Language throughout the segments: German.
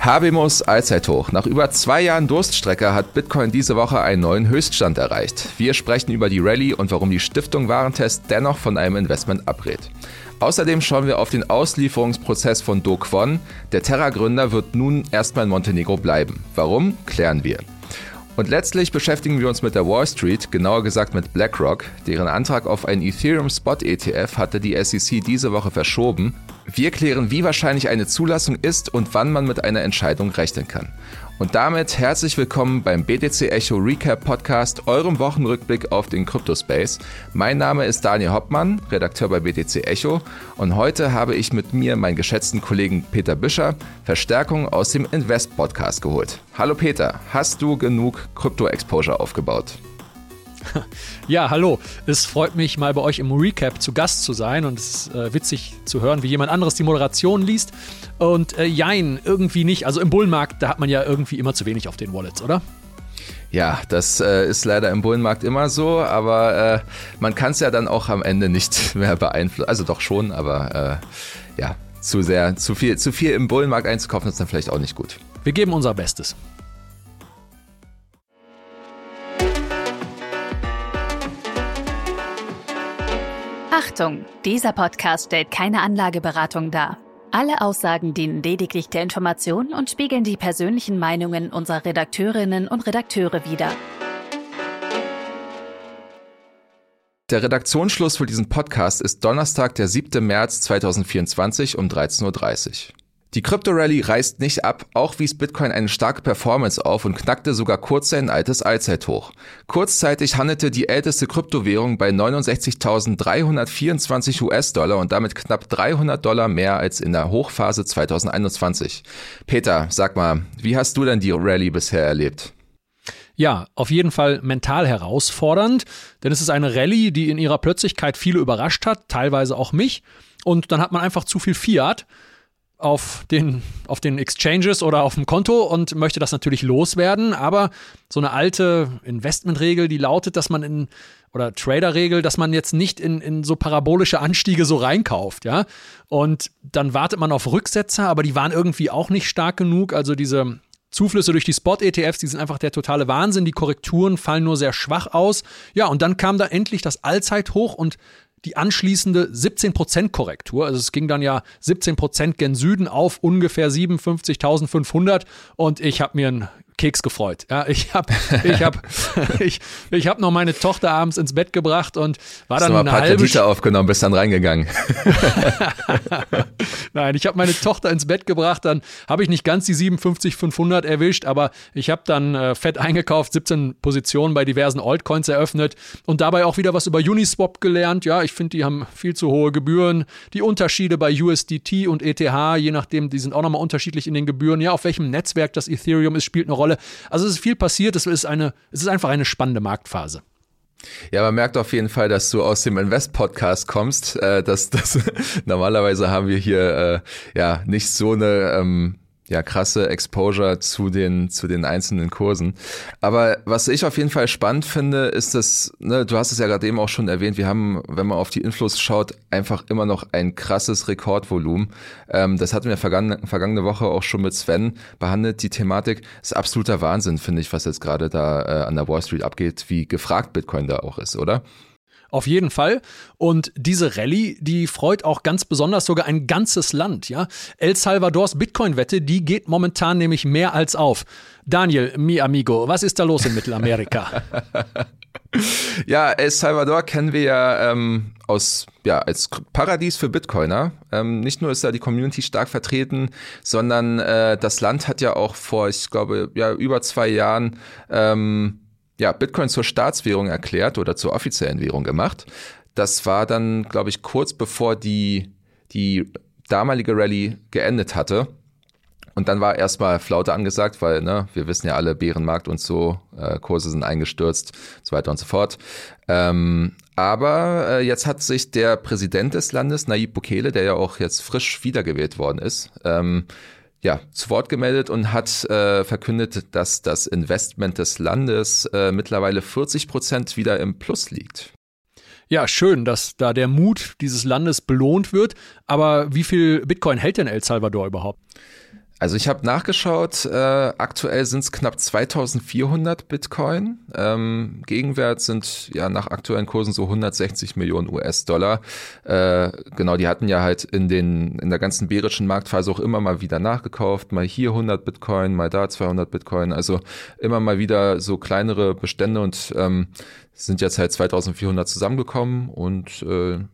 Habemus Allzeithoch. Nach über 2 Jahren Durststrecke hat Bitcoin diese Woche einen neuen Höchststand erreicht. Wir sprechen über die Rallye und warum die Stiftung Warentest dennoch von einem Investment abrät. Außerdem schauen wir auf den Auslieferungsprozess von Do Kwon. Der Terra-Gründer wird nun erstmal in Montenegro bleiben. Warum? Klären wir. Und letztlich beschäftigen wir uns mit der Wall Street, genauer gesagt mit BlackRock. Deren Antrag auf einen Ethereum Spot ETF hatte die SEC diese Woche verschoben. Wir klären, wie wahrscheinlich eine Zulassung ist und wann man mit einer Entscheidung rechnen kann. Und damit herzlich willkommen beim BTC Echo Recap Podcast, eurem Wochenrückblick auf den Cryptospace. Mein Name ist Daniel Hoppmann, Redakteur bei BTC Echo, und heute habe ich mit mir meinen geschätzten Kollegen Peter Büscher Verstärkung aus dem Invest Podcast geholt. Hallo Peter, hast du genug Krypto-Exposure aufgebaut? Ja, hallo. Es freut mich, mal bei euch im Recap zu Gast zu sein, und es ist witzig zu hören, wie jemand anderes die Moderation liest. Und jein, irgendwie nicht. Also im Bullenmarkt, da hat man ja irgendwie immer zu wenig auf den Wallets, oder? Ja, das ist leider im Bullenmarkt immer so, aber man kann es ja dann auch am Ende nicht mehr beeinflussen. Also doch schon, aber ja, zu viel im Bullenmarkt einzukaufen ist dann vielleicht auch nicht gut. Wir geben unser Bestes. Achtung, dieser Podcast stellt keine Anlageberatung dar. Alle Aussagen dienen lediglich der Information und spiegeln die persönlichen Meinungen unserer Redakteurinnen und Redakteure wider. Der Redaktionsschluss für diesen Podcast ist Donnerstag, der 7. März 2024 um 13:30 Uhr. Die Krypto-Rallye reißt nicht ab, auch wies Bitcoin eine starke Performance auf und knackte sogar kurz sein altes Allzeithoch. Kurzzeitig handelte die älteste Kryptowährung bei 69.324 US-Dollar und damit knapp $300 mehr als in der Hochphase 2021. Peter, sag mal, wie hast du denn die Rallye bisher erlebt? Ja, auf jeden Fall mental herausfordernd, denn es ist eine Rallye, die in ihrer Plötzlichkeit viele überrascht hat, teilweise auch mich, und dann hat man einfach zu viel Fiat auf den Exchanges oder auf dem Konto und möchte das natürlich loswerden, aber so eine alte Investmentregel, die lautet, dass man oder Traderregel, dass man jetzt nicht in so parabolische Anstiege so reinkauft, ja, und dann wartet man auf Rücksetzer, aber die waren irgendwie auch nicht stark genug, also diese Zuflüsse durch die Spot-ETFs, die sind einfach der totale Wahnsinn, die Korrekturen fallen nur sehr schwach aus, ja, und dann kam da endlich das Allzeithoch und die anschließende 17% Korrektur, also es ging dann ja 17% gen Süden auf ungefähr 57.500 und ich habe mir einen Keks gefreut. Ja, ich hab noch meine Tochter abends ins Bett gebracht und war dann eine halbe Kredite aufgenommen, bist dann reingegangen. Nein, ich habe meine Tochter ins Bett gebracht, dann habe ich nicht ganz die 57.500 erwischt, aber ich habe dann fett eingekauft, 17 Positionen bei diversen Altcoins eröffnet und dabei auch wieder was über Uniswap gelernt. Ja, ich finde, die haben viel zu hohe Gebühren. Die Unterschiede bei USDT und ETH, je nachdem, die sind auch nochmal unterschiedlich in den Gebühren. Ja, auf welchem Netzwerk das Ethereum ist, spielt eine Rolle. Also es ist viel passiert, es ist einfach eine spannende Marktphase. Ja, man merkt auf jeden Fall, dass du aus dem Invest-Podcast kommst. Normalerweise haben wir hier nicht so eine krasse Exposure zu den einzelnen Kursen. Aber was ich auf jeden Fall spannend finde, ist das, du hast es ja gerade eben auch schon erwähnt, wir haben, wenn man auf die Inflows schaut, einfach immer noch ein krasses Rekordvolumen. Das hatten wir vergangene Woche auch schon mit Sven behandelt. Die Thematik ist absoluter Wahnsinn, finde ich, was jetzt gerade da an der Wall Street abgeht, wie gefragt Bitcoin da auch ist, oder? Auf jeden Fall. Und diese Rallye, die freut auch ganz besonders sogar ein ganzes Land. Ja? El Salvadors Bitcoin-Wette, die geht momentan nämlich mehr als auf. Daniel, mi amigo, was ist da los in Mittelamerika? Ja, El Salvador kennen wir ja als Paradies für Bitcoiner. Nicht nur ist da die Community stark vertreten, sondern das Land hat ja auch vor, ich glaube, über 2 Jahren Bitcoin zur Staatswährung erklärt oder zur offiziellen Währung gemacht. Das war dann, glaube ich, kurz bevor die damalige Rallye geendet hatte. Und dann war erstmal Flaute angesagt, weil wir wissen ja alle, Bärenmarkt und so, Kurse sind eingestürzt, so weiter und so fort. Aber jetzt hat sich der Präsident des Landes, Nayib Bukele, der ja auch jetzt frisch wiedergewählt worden ist, zu Wort gemeldet und hat verkündet, dass das Investment des Landes mittlerweile 40% wieder im Plus liegt. Ja, schön, dass da der Mut dieses Landes belohnt wird. Aber wie viel Bitcoin hält denn El Salvador überhaupt? Also ich habe nachgeschaut, aktuell sind es knapp 2400 Bitcoin. Gegenwert sind ja nach aktuellen Kursen so 160 Millionen US-Dollar. Genau, die hatten ja halt in der ganzen bärischen Marktphase auch immer mal wieder nachgekauft. Mal hier 100 Bitcoin, mal da 200 Bitcoin. Also immer mal wieder so kleinere Bestände und sind jetzt halt 2400 zusammengekommen und so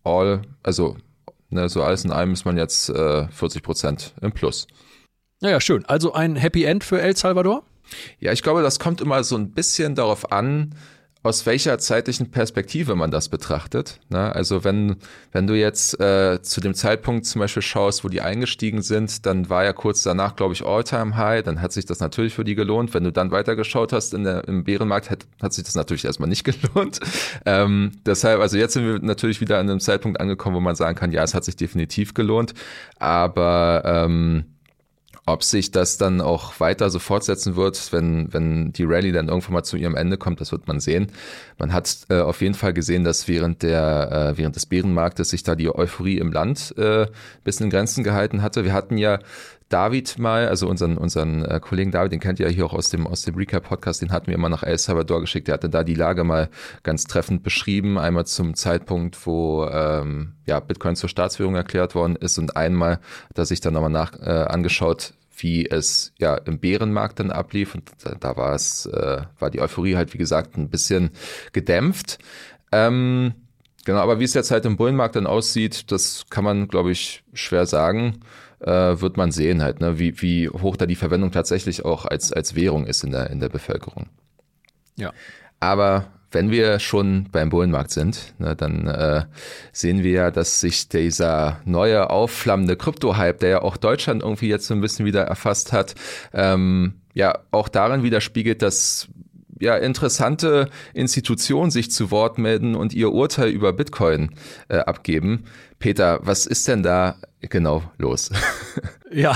alles in allem ist man jetzt 40% im Plus. Naja, schön. Also ein Happy End für El Salvador? Ja, ich glaube, das kommt immer so ein bisschen darauf an, aus welcher zeitlichen Perspektive man das betrachtet. Ne? Also wenn du jetzt zu dem Zeitpunkt zum Beispiel schaust, wo die eingestiegen sind, dann war ja kurz danach, glaube ich, All-Time-High, dann hat sich das natürlich für die gelohnt. Wenn du dann weitergeschaut hast im Bärenmarkt, hat sich das natürlich erstmal nicht gelohnt. Deshalb, also jetzt sind wir natürlich wieder an einem Zeitpunkt angekommen, wo man sagen kann, ja, es hat sich definitiv gelohnt, aber ob sich das dann auch weiter so fortsetzen wird, wenn die Rallye dann irgendwann mal zu ihrem Ende kommt, das wird man sehen. Man hat auf jeden Fall gesehen, dass während des Bärenmarktes sich da die Euphorie im Land bis in Grenzen gehalten hatte. Wir hatten ja David mal, also unseren Kollegen David, den kennt ihr ja hier auch aus dem Recap-Podcast, den hatten wir immer nach El Salvador geschickt. Der hatte da die Lage mal ganz treffend beschrieben. Einmal zum Zeitpunkt, wo Bitcoin zur Staatswährung erklärt worden ist und einmal hat er sich dann nochmal angeschaut, wie es ja im Bärenmarkt dann ablief. Und da war die Euphorie halt, wie gesagt, ein bisschen gedämpft. Genau, aber wie es jetzt halt im Bullenmarkt dann aussieht, das kann man, glaube ich, schwer sagen. Wird man sehen halt, ne, wie hoch da die Verwendung tatsächlich auch als Währung ist in der Bevölkerung. Ja. Aber wenn wir schon beim Bullenmarkt sind, ne, dann sehen wir ja, dass sich dieser neue aufflammende Krypto-Hype, der ja auch Deutschland irgendwie jetzt so ein bisschen wieder erfasst hat, auch darin widerspiegelt, dass interessante Institutionen sich zu Wort melden und ihr Urteil über Bitcoin abgeben. Peter, was ist denn da genau los? Ja,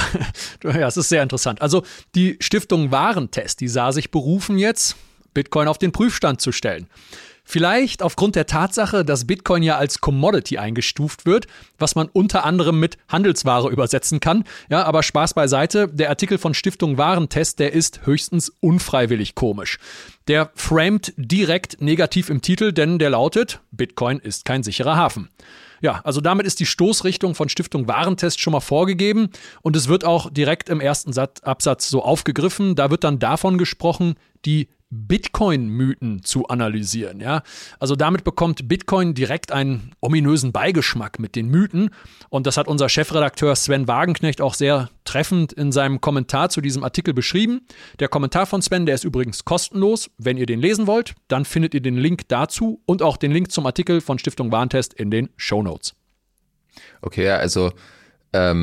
es ist sehr interessant. Also die Stiftung Warentest, die sah sich berufen jetzt, Bitcoin auf den Prüfstand zu stellen. Vielleicht aufgrund der Tatsache, dass Bitcoin ja als Commodity eingestuft wird, was man unter anderem mit Handelsware übersetzen kann. Ja, aber Spaß beiseite, der Artikel von Stiftung Warentest, der ist höchstens unfreiwillig komisch. Der framet direkt negativ im Titel, denn der lautet, Bitcoin ist kein sicherer Hafen. Ja, also damit ist die Stoßrichtung von Stiftung Warentest schon mal vorgegeben und es wird auch direkt im ersten Absatz so aufgegriffen. Da wird dann davon gesprochen, die Bitcoin-Mythen zu analysieren. Ja? Also damit bekommt Bitcoin direkt einen ominösen Beigeschmack mit den Mythen. Und das hat unser Chefredakteur Sven Wagenknecht auch sehr treffend in seinem Kommentar zu diesem Artikel beschrieben. Der Kommentar von Sven, der ist übrigens kostenlos. Wenn ihr den lesen wollt, dann findet ihr den Link dazu und auch den Link zum Artikel von Stiftung Warentest in den Shownotes. Okay, also eher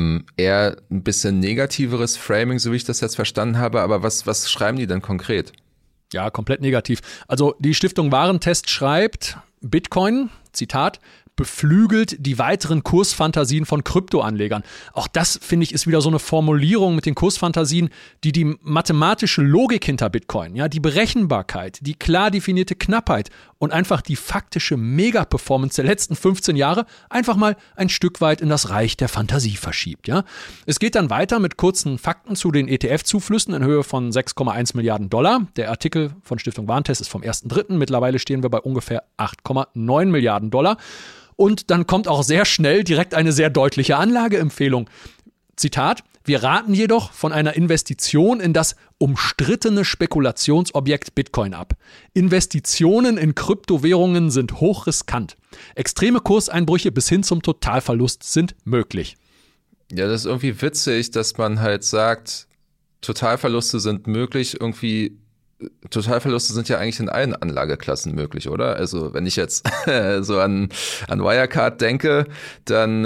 ein bisschen negativeres Framing, so wie ich das jetzt verstanden habe. Aber was schreiben die denn konkret? Ja, komplett negativ. Also die Stiftung Warentest schreibt, Bitcoin, Zitat, beflügelt die weiteren Kursfantasien von Kryptoanlegern. Auch das, finde ich, ist wieder so eine Formulierung mit den Kursfantasien, die mathematische Logik hinter Bitcoin, ja, die Berechenbarkeit, die klar definierte Knappheit und einfach die faktische Mega-Performance der letzten 15 Jahre einfach mal ein Stück weit in das Reich der Fantasie verschiebt. Ja. Es geht dann weiter mit kurzen Fakten zu den ETF-Zuflüssen in Höhe von 6,1 Milliarden $. Der Artikel von Stiftung Warentest ist vom 1.3. Mittlerweile stehen wir bei ungefähr 8,9 Milliarden $. Und dann kommt auch sehr schnell direkt eine sehr deutliche Anlageempfehlung. Zitat, wir raten jedoch von einer Investition in das umstrittene Spekulationsobjekt Bitcoin ab. Investitionen in Kryptowährungen sind hochriskant. Extreme Kurseinbrüche bis hin zum Totalverlust sind möglich. Ja, das ist irgendwie witzig, dass man halt sagt, Totalverluste sind möglich, irgendwie. Totalverluste sind ja eigentlich in allen Anlageklassen möglich, oder? Also wenn ich jetzt so an Wirecard denke, dann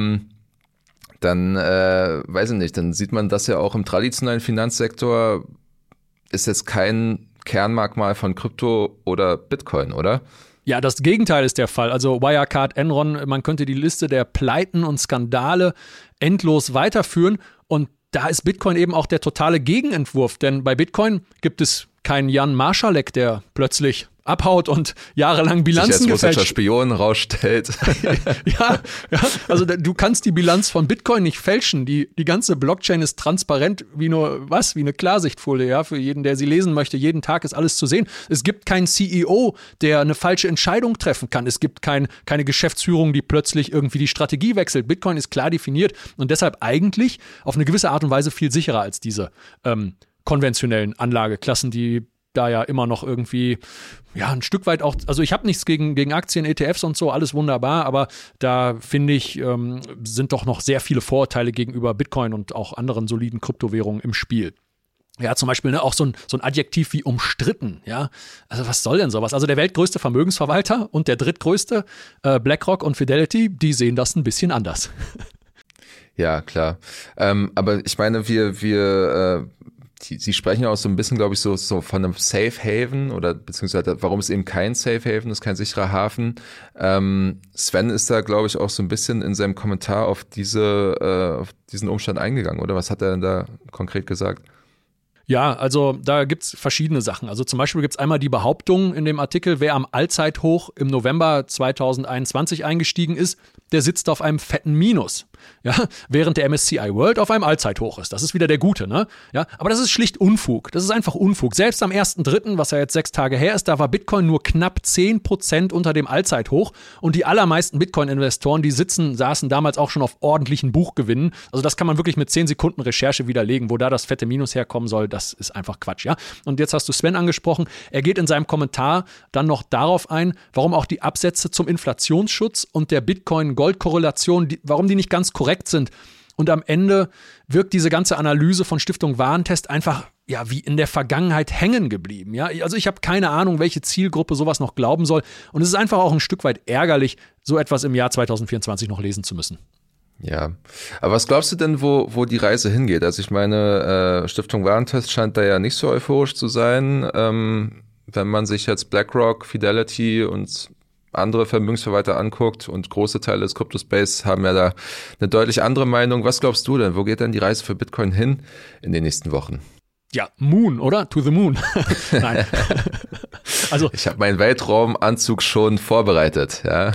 weiß ich nicht, dann sieht man das ja auch im traditionellen Finanzsektor, ist jetzt kein Kernmerkmal von Krypto oder Bitcoin, oder? Ja, das Gegenteil ist der Fall. Also Wirecard, Enron, man könnte die Liste der Pleiten und Skandale endlos weiterführen und da ist Bitcoin eben auch der totale Gegenentwurf, denn bei Bitcoin gibt es kein Jan Marschalek, der plötzlich abhaut und jahrelang Bilanzen sich als russischer gefälscht. Spion rausstellt. Ja, also du kannst die Bilanz von Bitcoin nicht fälschen. Die ganze Blockchain ist transparent wie eine Klarsichtfolie, ja, für jeden, der sie lesen möchte. Jeden Tag ist alles zu sehen. Es gibt keinen CEO, der eine falsche Entscheidung treffen kann. Es gibt keine Geschäftsführung, die plötzlich irgendwie die Strategie wechselt. Bitcoin ist klar definiert und deshalb eigentlich auf eine gewisse Art und Weise viel sicherer als diese konventionellen Anlageklassen, die da ja immer noch irgendwie, ja, ein Stück weit auch, also ich habe nichts gegen Aktien, ETFs und so, alles wunderbar, aber da finde ich, sind doch noch sehr viele Vorurteile gegenüber Bitcoin und auch anderen soliden Kryptowährungen im Spiel. Ja, zum Beispiel auch so ein Adjektiv wie umstritten, ja. Also was soll denn sowas? Also der weltgrößte Vermögensverwalter und der drittgrößte, BlackRock und Fidelity, die sehen das ein bisschen anders. Ja, klar. Aber ich meine, Sie sprechen ja auch so ein bisschen, glaube ich, so von einem Safe Haven oder beziehungsweise warum es eben kein Safe Haven ist, kein sicherer Hafen. Sven ist da, glaube ich, auch so ein bisschen in seinem Kommentar auf diesen Umstand eingegangen, oder? Was hat er denn da konkret gesagt? Ja, also da gibt's verschiedene Sachen. Also zum Beispiel gibt's einmal die Behauptung in dem Artikel, wer am Allzeithoch im November 2021 eingestiegen ist, der sitzt auf einem fetten Minus. Ja, während der MSCI World auf einem Allzeithoch ist. Das ist wieder der Gute, ne? Ja, aber das ist schlicht Unfug. Das ist einfach Unfug. Selbst am 1.3., was ja jetzt 6 Tage her ist, da war Bitcoin nur knapp 10% unter dem Allzeithoch und die allermeisten Bitcoin-Investoren, die saßen damals auch schon auf ordentlichen Buchgewinnen. Also das kann man wirklich mit 10 Sekunden Recherche widerlegen. Wo da das fette Minus herkommen soll, das ist einfach Quatsch, ja? Und jetzt hast du Sven angesprochen. Er geht in seinem Kommentar dann noch darauf ein, warum auch die Absätze zum Inflationsschutz und der Bitcoin-Gold-Korrelation, warum die nicht ganz korrekt sind. Und am Ende wirkt diese ganze Analyse von Stiftung Warentest einfach ja wie in der Vergangenheit hängen geblieben. Ja? Also ich habe keine Ahnung, welche Zielgruppe sowas noch glauben soll. Und es ist einfach auch ein Stück weit ärgerlich, so etwas im Jahr 2024 noch lesen zu müssen. Ja, aber was glaubst du denn, wo die Reise hingeht? Also ich meine, Stiftung Warentest scheint da ja nicht so euphorisch zu sein. Wenn man sich jetzt BlackRock, Fidelity und andere Vermögensverwalter anguckt und große Teile des Crypto-Space haben ja da eine deutlich andere Meinung. Was glaubst du denn? Wo geht denn die Reise für Bitcoin hin in den nächsten Wochen? Ja, Moon, oder? To the Moon. Nein. Also, ich habe meinen Weltraumanzug schon vorbereitet, ja.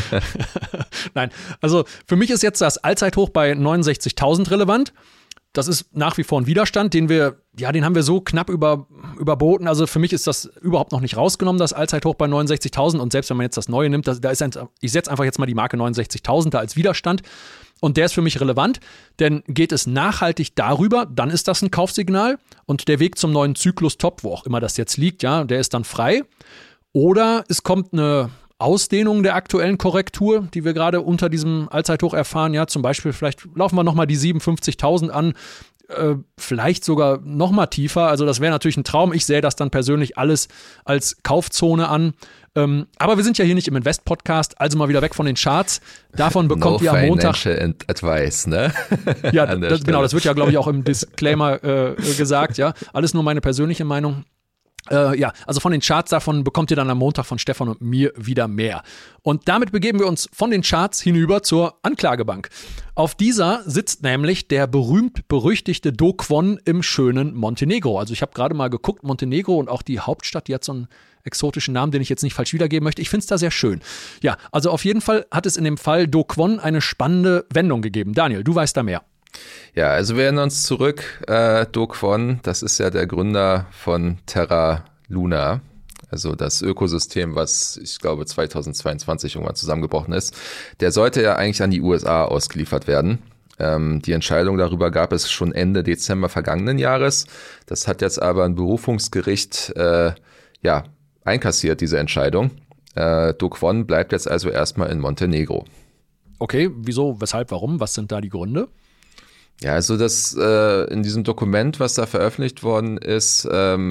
Nein, also für mich ist jetzt das Allzeithoch bei 69.000 relevant. Das ist nach wie vor ein Widerstand, den haben wir so knapp überboten. Also für mich ist das überhaupt noch nicht rausgenommen, das Allzeithoch bei 69.000. Und selbst wenn man jetzt das Neue nimmt, ich setze einfach jetzt mal die Marke 69.000 da als Widerstand. Und der ist für mich relevant, denn geht es nachhaltig darüber, dann ist das ein Kaufsignal. Und der Weg zum neuen Zyklus-Top, wo auch immer das jetzt liegt, ja, der ist dann frei. Oder es kommt eine Ausdehnung der aktuellen Korrektur, die wir gerade unter diesem Allzeithoch erfahren. Ja, zum Beispiel, vielleicht laufen wir nochmal die 57.000 an, vielleicht sogar nochmal tiefer. Also das wäre natürlich ein Traum. Ich sähe das dann persönlich alles als Kaufzone an. Aber wir sind ja hier nicht im Invest-Podcast, also mal wieder weg von den Charts. Davon bekommt ihr am Montag... Financial Advice, ne? Ja, genau, das wird ja, glaube ich, auch im Disclaimer gesagt. Ja, alles nur meine persönliche Meinung. Ja, also von den Charts davon bekommt ihr dann am Montag von Stefan und mir wieder mehr. Und damit begeben wir uns von den Charts hinüber zur Anklagebank. Auf dieser sitzt nämlich der berühmt-berüchtigte Do Kwon im schönen Montenegro. Also ich habe gerade mal geguckt, Montenegro und auch die Hauptstadt, die hat so einen exotischen Namen, den ich jetzt nicht falsch wiedergeben möchte. Ich finde es da sehr schön. Ja, also auf jeden Fall hat es in dem Fall Do Kwon eine spannende Wendung gegeben. Daniel, du weißt da mehr. Ja, also wir erinnern uns zurück, Do Kwon, das ist ja der Gründer von Terra Luna, also das Ökosystem, was ich glaube 2022 irgendwann zusammengebrochen ist. Der sollte ja eigentlich an die USA ausgeliefert werden. Die Entscheidung darüber gab es schon Ende Dezember vergangenen Jahres. Das hat jetzt aber ein Berufungsgericht einkassiert, diese Entscheidung. Do Kwon bleibt jetzt also erstmal in Montenegro. Okay, wieso, weshalb, warum? Was sind da die Gründe? Ja, also das in diesem Dokument, was da veröffentlicht worden ist,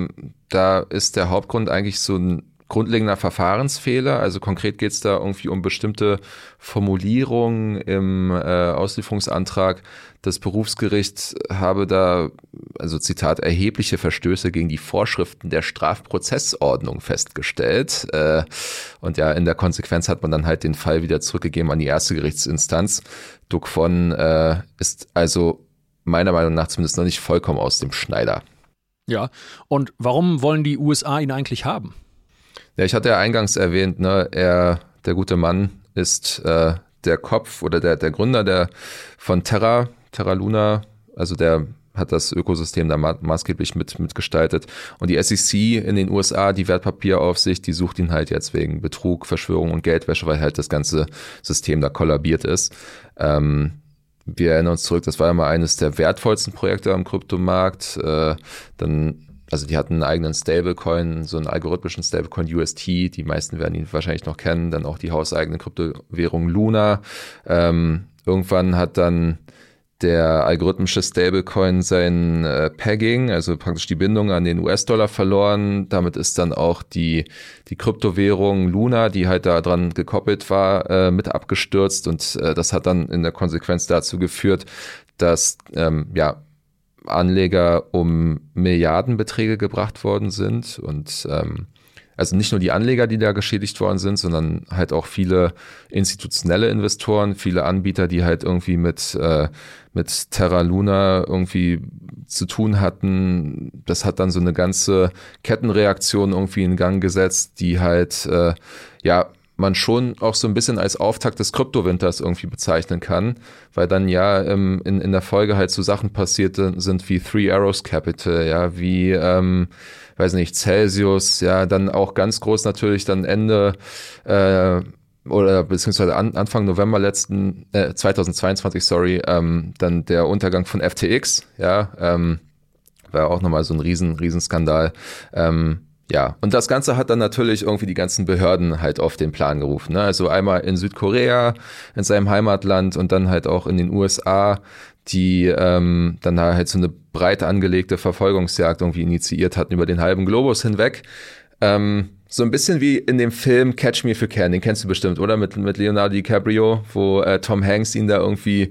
da ist der Hauptgrund eigentlich so ein grundlegender Verfahrensfehler. Also konkret geht es da irgendwie um bestimmte Formulierungen im Auslieferungsantrag. Das Berufsgericht habe da, also Zitat, erhebliche Verstöße gegen die Vorschriften der Strafprozessordnung festgestellt. Und ja, in der Konsequenz hat man dann halt den Fall wieder zurückgegeben an die erste Gerichtsinstanz. Do Kwon ist also meiner Meinung nach zumindest noch nicht vollkommen aus dem Schneider. Ja, und warum wollen die USA ihn eigentlich haben? Ja, ich hatte ja eingangs erwähnt, ne, der gute Mann ist der Kopf oder der Gründer von Terra Luna, also der hat das Ökosystem da maßgeblich mitgestaltet. Und die SEC in den USA, die Wertpapieraufsicht, die sucht ihn halt jetzt wegen Betrug, Verschwörung und Geldwäsche, weil halt das ganze System da kollabiert ist. Wir erinnern uns zurück, das war ja mal eines der wertvollsten Projekte am Kryptomarkt. Also die hatten einen eigenen Stablecoin, so einen algorithmischen Stablecoin UST. Die meisten werden ihn wahrscheinlich noch kennen. Dann auch die hauseigene Kryptowährung Luna. Irgendwann hat dann der algorithmische Stablecoin sein Pegging, also praktisch die Bindung an den US-Dollar verloren. Damit ist dann auch die Kryptowährung Luna, die halt da dran gekoppelt war, mit abgestürzt. Und das hat dann in der Konsequenz dazu geführt, dass Anleger um Milliardenbeträge gebracht worden sind. Und also nicht nur die Anleger, die da geschädigt worden sind, sondern halt auch viele institutionelle Investoren, viele Anbieter, die halt irgendwie mit Terra Luna irgendwie zu tun hatten. Das hat dann so eine ganze Kettenreaktion irgendwie in Gang gesetzt, die halt man schon auch so ein bisschen als Auftakt des Kryptowinters irgendwie bezeichnen kann, weil dann in der Folge halt so Sachen passiert sind wie Three Arrows Capital, wie Celsius, dann auch ganz groß natürlich dann Ende oder beziehungsweise Anfang November 2022, dann der Untergang von FTX, war auch nochmal so ein Riesenskandal. Und das Ganze hat dann natürlich irgendwie die ganzen Behörden halt auf den Plan gerufen, ne? Also einmal in Südkorea, in seinem Heimatland und dann halt auch in den USA, die dann halt so eine breit angelegte Verfolgungsjagd irgendwie initiiert hatten über den halben Globus hinweg. So ein bisschen wie in dem Film Catch Me If You Can, den kennst du bestimmt, oder? Mit Leonardo DiCaprio, wo Tom Hanks ihn da irgendwie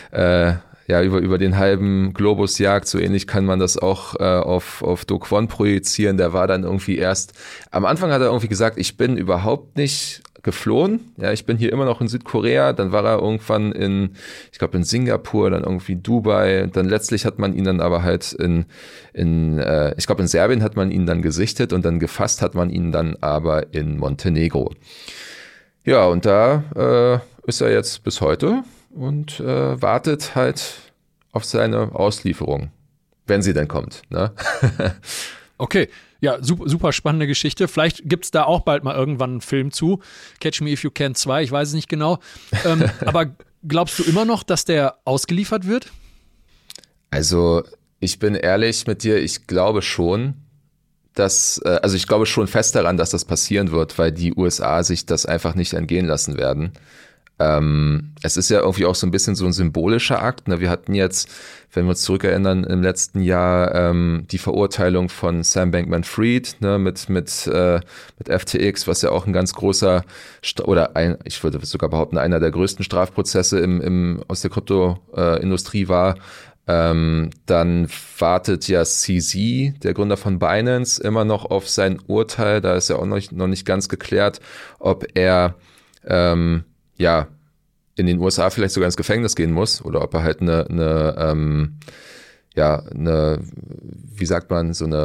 über den halben Globus jagt. So ähnlich kann man das auch auf Do Kwon projizieren. Der war dann irgendwie am Anfang hat er irgendwie gesagt, ich bin überhaupt nicht geflohen. Ja, ich bin hier immer noch in Südkorea. Dann war er irgendwann in Singapur, dann irgendwie Dubai. Dann letztlich hat man ihn dann aber halt in Serbien hat man ihn dann gesichtet und dann gefasst hat man ihn dann aber in Montenegro. Ja, und da ist er jetzt bis heute und wartet halt auf seine Auslieferung, wenn sie denn kommt, ne? Okay, ja, super spannende Geschichte. Vielleicht gibt's da auch bald mal irgendwann einen Film zu. Catch Me If You Can 2, ich weiß es nicht genau. Aber glaubst du immer noch, dass der ausgeliefert wird? Also, ich bin ehrlich mit dir, ich glaube schon, ich glaube schon fest daran, dass das passieren wird, weil die USA sich das einfach nicht entgehen lassen werden. Es ist ja irgendwie auch so ein bisschen so ein symbolischer Akt. Ne? Wir hatten jetzt, wenn wir uns zurückerinnern, im letzten Jahr die Verurteilung von Sam Bankman-Fried, ne, mit FTX, was ja auch ein ganz großer ich würde sogar behaupten, einer der größten Strafprozesse aus der Kryptoindustrie war. Dann wartet ja CZ, der Gründer von Binance, immer noch auf sein Urteil. Da ist ja auch noch nicht ganz geklärt, ob er in den USA vielleicht sogar ins Gefängnis gehen muss oder ob er halt wie sagt man, so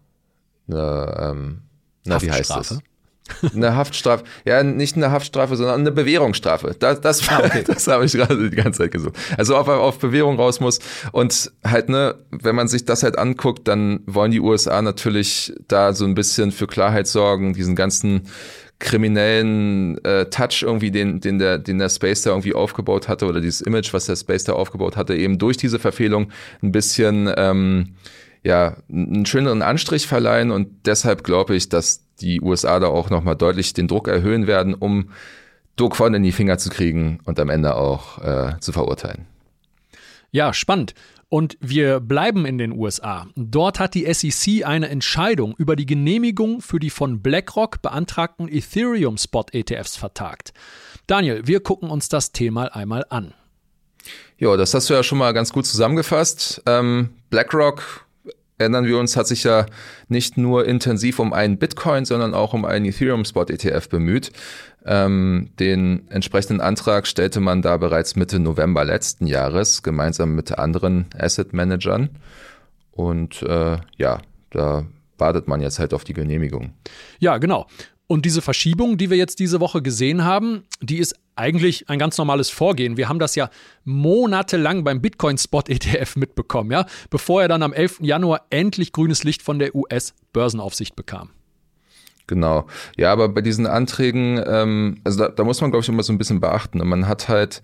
wie heißt das? Eine Haftstrafe. Ja, nicht eine Haftstrafe, sondern eine Bewährungsstrafe. Das habe ich gerade die ganze Zeit gesucht. Also ob er auf Bewährung raus muss und halt, wenn man sich das halt anguckt, dann wollen die USA natürlich da so ein bisschen für Klarheit sorgen, diesen ganzen kriminellen Touch irgendwie, den der Space da irgendwie aufgebaut hatte oder dieses Image, was der Space da aufgebaut hatte, eben durch diese Verfehlung ein bisschen einen schöneren Anstrich verleihen und deshalb glaube ich, dass die USA da auch nochmal deutlich den Druck erhöhen werden, um Do Kwon in die Finger zu kriegen und am Ende auch zu verurteilen. Ja, spannend. Und wir bleiben in den USA. Dort hat die SEC eine Entscheidung über die Genehmigung für die von BlackRock beantragten Ethereum-Spot-ETFs vertagt. Daniel, wir gucken uns das Thema einmal an. Ja, das hast du ja schon mal ganz gut zusammengefasst. BlackRock, erinnern wir uns, hat sich ja nicht nur intensiv um einen Bitcoin, sondern auch um einen Ethereum-Spot-ETF bemüht. Den entsprechenden Antrag stellte man da bereits Mitte November letzten Jahres, gemeinsam mit anderen Asset-Managern. Und da wartet man jetzt halt auf die Genehmigung. Ja, genau. Und diese Verschiebung, die wir jetzt diese Woche gesehen haben, die ist eigentlich ein ganz normales Vorgehen. Wir haben das ja monatelang beim Bitcoin-Spot-ETF mitbekommen, ja, bevor er dann am 11. Januar endlich grünes Licht von der US-Börsenaufsicht bekam. Genau. Ja, aber bei diesen Anträgen, also da muss man, glaube ich, immer so ein bisschen beachten. Und man hat halt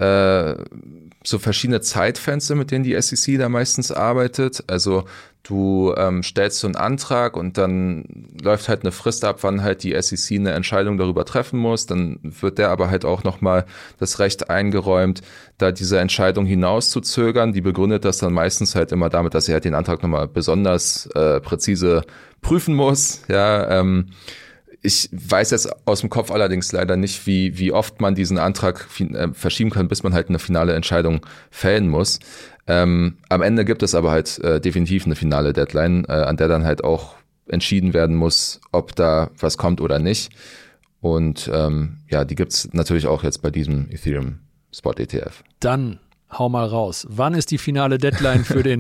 so verschiedene Zeitfenster, mit denen die SEC da meistens arbeitet. Also du stellst so einen Antrag und dann läuft halt eine Frist ab, wann halt die SEC eine Entscheidung darüber treffen muss. Dann wird der aber halt auch nochmal das Recht eingeräumt, da diese Entscheidung hinauszuzögern. Die begründet das dann meistens halt immer damit, dass er halt den Antrag nochmal besonders präzise prüfen muss. Ja, ich weiß jetzt aus dem Kopf allerdings leider nicht, wie oft man diesen Antrag verschieben kann, bis man halt eine finale Entscheidung fällen muss. Am Ende gibt es aber halt definitiv eine finale Deadline, an der dann halt auch entschieden werden muss, ob da was kommt oder nicht. Und ja, die gibt's natürlich auch jetzt bei diesem Ethereum Spot ETF. Dann hau mal raus. Wann ist die finale Deadline für den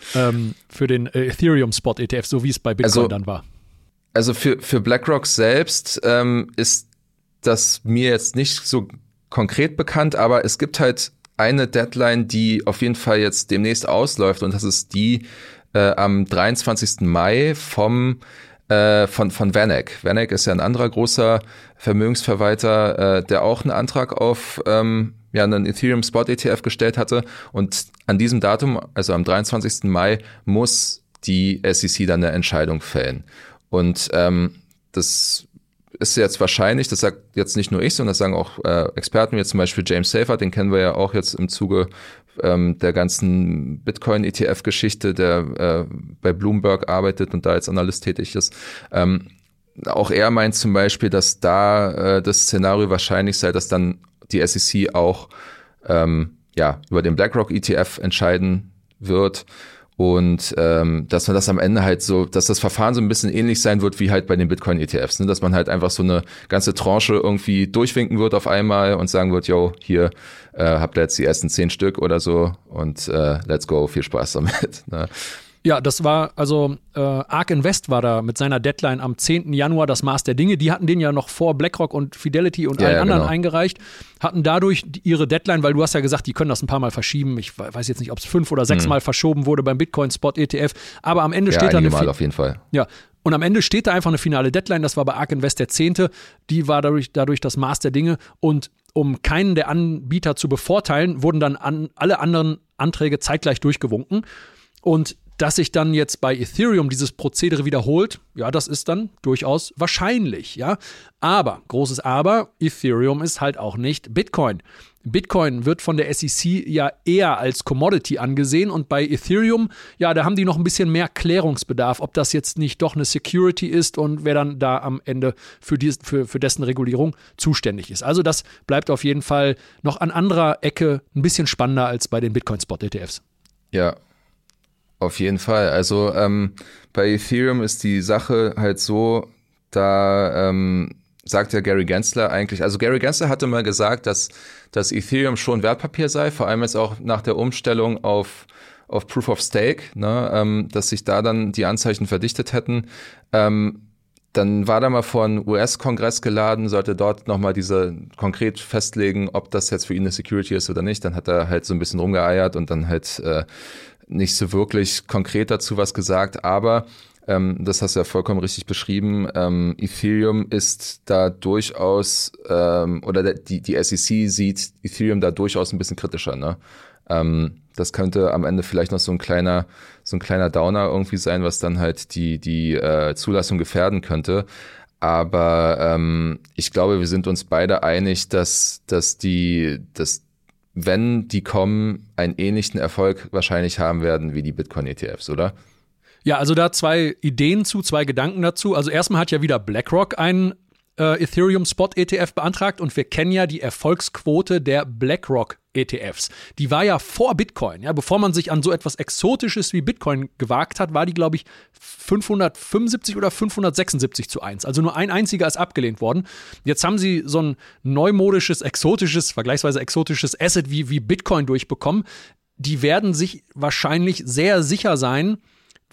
Ethereum Spot ETF, so wie es bei Bitcoin dann war? Also für BlackRock selbst ist das mir jetzt nicht so konkret bekannt, aber es gibt halt eine Deadline, die auf jeden Fall jetzt demnächst ausläuft, und das ist die am 23. Mai von VanEck. VanEck ist ja ein anderer großer Vermögensverwalter, der auch einen Antrag auf einen Ethereum Spot ETF gestellt hatte, und an diesem Datum, also am 23. Mai, muss die SEC dann eine Entscheidung fällen. Und das ist jetzt wahrscheinlich, das sagt jetzt nicht nur ich, sondern das sagen auch Experten, wie jetzt zum Beispiel James Seyffart, den kennen wir ja auch jetzt im Zuge der ganzen Bitcoin-ETF-Geschichte, der bei Bloomberg arbeitet und da als Analyst tätig ist. Auch er meint zum Beispiel, dass da das Szenario wahrscheinlich sei, dass dann die SEC auch über den BlackRock ETF entscheiden wird. Und dass man das am Ende halt so, dass das Verfahren so ein bisschen ähnlich sein wird wie halt bei den Bitcoin-ETFs, ne? Dass man halt einfach so eine ganze Tranche irgendwie durchwinken wird auf einmal und sagen wird, yo, hier habt ihr jetzt die ersten 10 Stück oder so und let's go, viel Spaß damit. Ne? Ja, das war, also ARK Invest war da mit seiner Deadline am 10. Januar das Maß der Dinge. Die hatten den ja noch vor BlackRock und Fidelity und allen anderen eingereicht, hatten dadurch ihre Deadline, weil du hast ja gesagt, die können das ein paar Mal verschieben. Ich weiß jetzt nicht, ob es 5 oder 6 Mal verschoben wurde beim Bitcoin-Spot-ETF, aber am Ende steht da Mal auf jeden Fall. Ja, und am Ende steht da einfach eine finale Deadline. Das war bei ARK Invest der 10. Die war dadurch das Maß der Dinge, und um keinen der Anbieter zu bevorteilen, wurden dann alle anderen Anträge zeitgleich durchgewunken. Und dass sich dann jetzt bei Ethereum dieses Prozedere wiederholt, ja, das ist dann durchaus wahrscheinlich, ja. Aber, großes Aber, Ethereum ist halt auch nicht Bitcoin. Bitcoin wird von der SEC ja eher als Commodity angesehen, und bei Ethereum, ja, da haben die noch ein bisschen mehr Klärungsbedarf, ob das jetzt nicht doch eine Security ist und wer dann da am Ende für dessen Regulierung zuständig ist. Also das bleibt auf jeden Fall noch an anderer Ecke ein bisschen spannender als bei den Bitcoin-Spot-ETFs. Ja, auf jeden Fall. Also bei Ethereum ist die Sache halt so, da sagt ja Gary Gensler eigentlich, also Gary Gensler hatte mal gesagt, dass Ethereum schon Wertpapier sei, vor allem jetzt auch nach der Umstellung auf Proof of Stake, ne, dass sich da dann die Anzeichen verdichtet hätten. Dann war da mal vor einen US-Kongress geladen, sollte dort nochmal konkret festlegen, ob das jetzt für ihn eine Security ist oder nicht. Dann hat er halt so ein bisschen rumgeeiert und dann halt nicht so wirklich konkret dazu was gesagt, aber das hast du ja vollkommen richtig beschrieben. Ethereum ist da durchaus, die SEC sieht Ethereum da durchaus ein bisschen kritischer, ne? Das könnte am Ende vielleicht noch so ein kleiner Downer irgendwie sein, was dann halt die Zulassung gefährden könnte. Aber ich glaube, wir sind uns beide einig, dass wenn die kommen, einen ähnlichen Erfolg wahrscheinlich haben werden wie die Bitcoin-ETFs, oder? Ja, also da 2 Ideen zu, 2 Gedanken dazu. Also erstmal hat ja wieder BlackRock einen Ethereum Spot ETF beantragt, und wir kennen ja die Erfolgsquote der BlackRock ETFs. Die war ja vor Bitcoin, ja, bevor man sich an so etwas Exotisches wie Bitcoin gewagt hat, war die, glaube ich, 575 oder 576:1. Also nur ein einziger ist abgelehnt worden. Jetzt haben sie so ein neumodisches, vergleichsweise exotisches Asset wie Bitcoin durchbekommen. Die werden sich wahrscheinlich sehr sicher sein,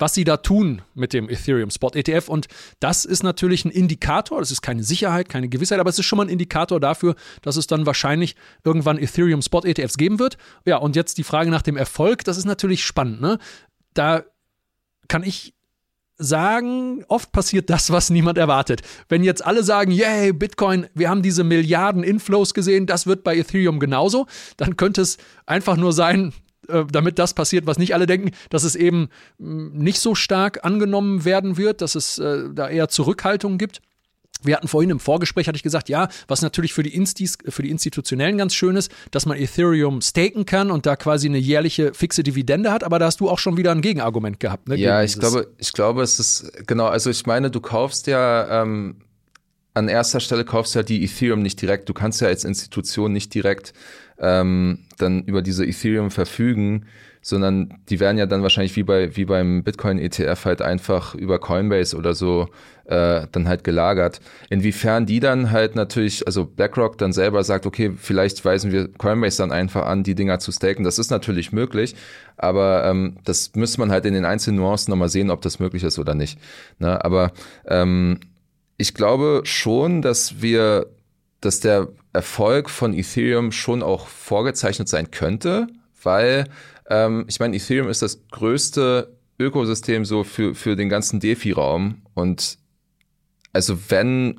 was sie da tun mit dem Ethereum Spot ETF. Und das ist natürlich ein Indikator, das ist keine Sicherheit, keine Gewissheit, aber es ist schon mal ein Indikator dafür, dass es dann wahrscheinlich irgendwann Ethereum Spot ETFs geben wird. Ja, und jetzt die Frage nach dem Erfolg, das ist natürlich spannend, ne? Da kann ich sagen, oft passiert das, was niemand erwartet. Wenn jetzt alle sagen, yay, Bitcoin, wir haben diese Milliarden Inflows gesehen, das wird bei Ethereum genauso, dann könnte es einfach nur sein, damit das passiert, was nicht alle denken, dass es eben nicht so stark angenommen werden wird, dass es da eher Zurückhaltung gibt. Wir hatten vorhin im Vorgespräch, hatte ich gesagt, ja, was natürlich für die Institutionellen ganz schön ist, dass man Ethereum staken kann und da quasi eine jährliche fixe Dividende hat, aber da hast du auch schon wieder ein Gegenargument gehabt. Ne, ja, ich glaube, es ist, genau, also ich meine, du kaufst ja, an erster Stelle kaufst du ja die Ethereum nicht direkt, du kannst ja als Institution nicht direkt dann über diese Ethereum verfügen, sondern die werden ja dann wahrscheinlich wie beim Bitcoin-ETF halt einfach über Coinbase oder so dann halt gelagert. Inwiefern die dann halt natürlich, also BlackRock dann selber sagt, okay, vielleicht weisen wir Coinbase dann einfach an, die Dinger zu staken. Das ist natürlich möglich, aber das müsste man halt in den einzelnen Nuancen nochmal sehen, ob das möglich ist oder nicht. Ne? Aber ich glaube schon, dass der Erfolg von Ethereum schon auch vorgezeichnet sein könnte, weil ich meine, Ethereum ist das größte Ökosystem so für den ganzen DeFi-Raum und also wenn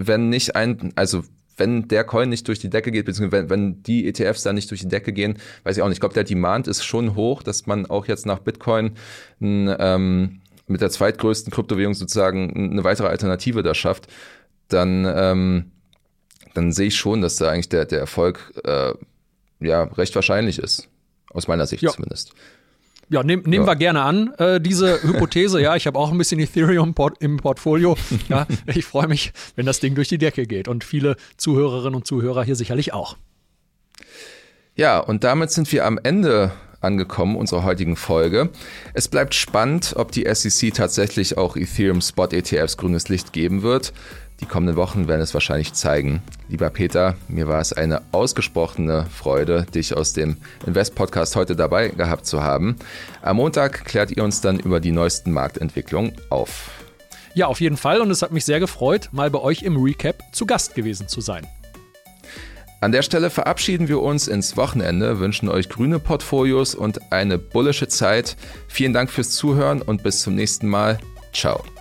der Coin nicht durch die Decke geht, beziehungsweise wenn die ETFs da nicht durch die Decke gehen, weiß ich auch nicht. Ich glaube, der Demand ist schon hoch, dass man auch jetzt nach Bitcoin mit der zweitgrößten Kryptowährung sozusagen eine weitere Alternative da schafft. Dann sehe ich schon, dass da eigentlich der Erfolg recht wahrscheinlich ist. Aus meiner Sicht zumindest. Ja, nehmen wir gerne an, diese Hypothese. Ja, ich habe auch ein bisschen Ethereum im Portfolio. Ja, ich freue mich, wenn das Ding durch die Decke geht. Und viele Zuhörerinnen und Zuhörer hier sicherlich auch. Ja, und damit sind wir am Ende angekommen unserer heutigen Folge. Es bleibt spannend, ob die SEC tatsächlich auch Ethereum Spot ETFs grünes Licht geben wird. Die kommenden Wochen werden es wahrscheinlich zeigen. Lieber Peter, mir war es eine ausgesprochene Freude, dich aus dem Invest-Podcast heute dabei gehabt zu haben. Am Montag klärt ihr uns dann über die neuesten Marktentwicklungen auf. Ja, auf jeden Fall. Und es hat mich sehr gefreut, mal bei euch im Recap zu Gast gewesen zu sein. An der Stelle verabschieden wir uns ins Wochenende, wünschen euch grüne Portfolios und eine bullische Zeit. Vielen Dank fürs Zuhören und bis zum nächsten Mal. Ciao.